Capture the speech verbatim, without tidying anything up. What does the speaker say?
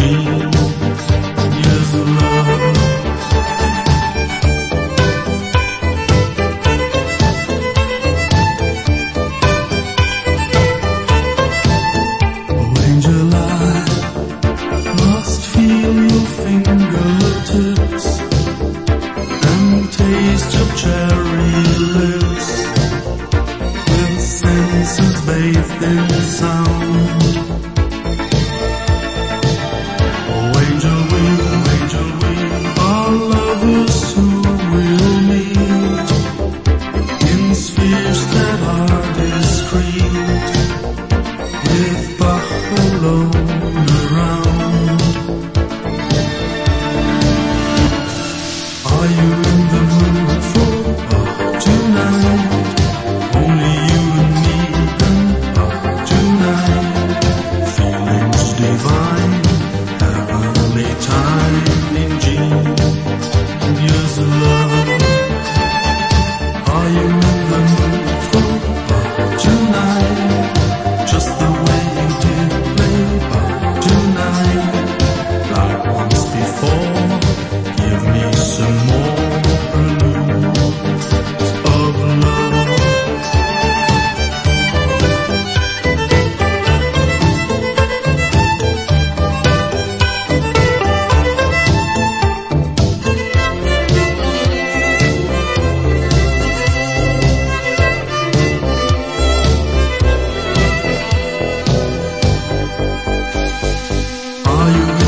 genius of love. Oh, angel, I must feel your fingertips and taste your cherry lips, with senses bathed in sound. Oh, angel, we, angel, we are lovers who will meet in spheres that are discreet, with Bach alone around. Are you in the mood for Bach tonight? Only you and me and Bach tonight. Feelings divine, heavenly time in genius of love. Are you in the mood for Bach tonight? Just the way you did play Bach tonight, like once before. Give me some more preludes of love. Are you